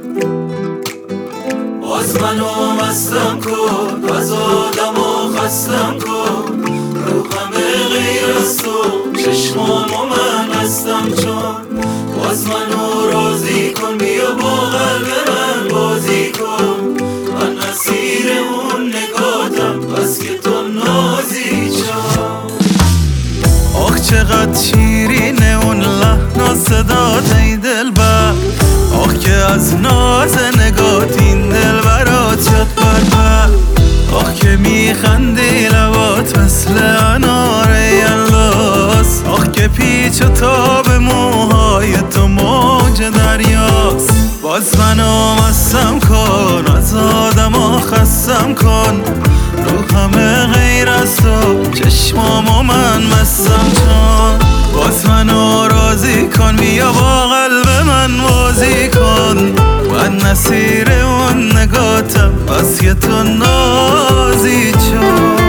باز منو مستم کن، از آدمو خستم کن، رو همه غیر از تو چشمامو من هستم چون. باز منو راضی کن، بیا با قلب من بازی کن، من اسیر اون نگاتم بس که تو نازی چون. آخ چقدر شیرینه اون لحن و صدات ای دلبر، آخ که از ناز نگات این دل برات شد بربر. آخ که میخندی لبات مثل انار یلاس، آخ که پیچ و تاب موهای تو موج دریاست. باز منو مستم کن، از آدما خستم کن، رو همه غیر از تو چشمامو من مستم چون. باز منو راضی کن، بیا با قلب من بازی کن، من نصیر اون نگاتم بس که تو نازی چون.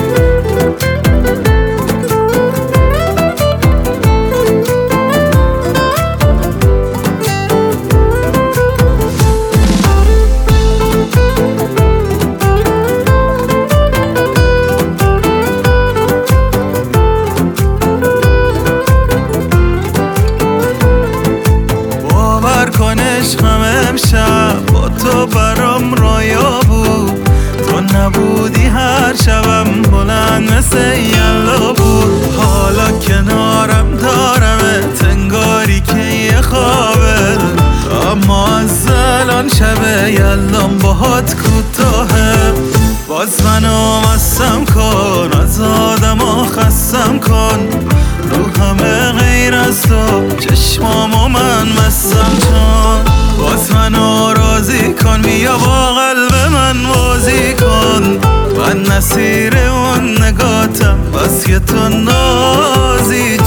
عشقم امشب با تو برام رویا بود، تو نبودی هر شبم بلند مثل یلا بود. حالا کنارم دارمت انگاری که یه خوابه، اما از الان شب یلام باهات کوتاهه. باز منو مستم کن، از آدما خستم کن، رو همه غیر از تو چشمامو من مستم چون. باز منو راضی کن، بیا با قلب من بازی کن، من نصیر اون نگاتم بس که تو نازی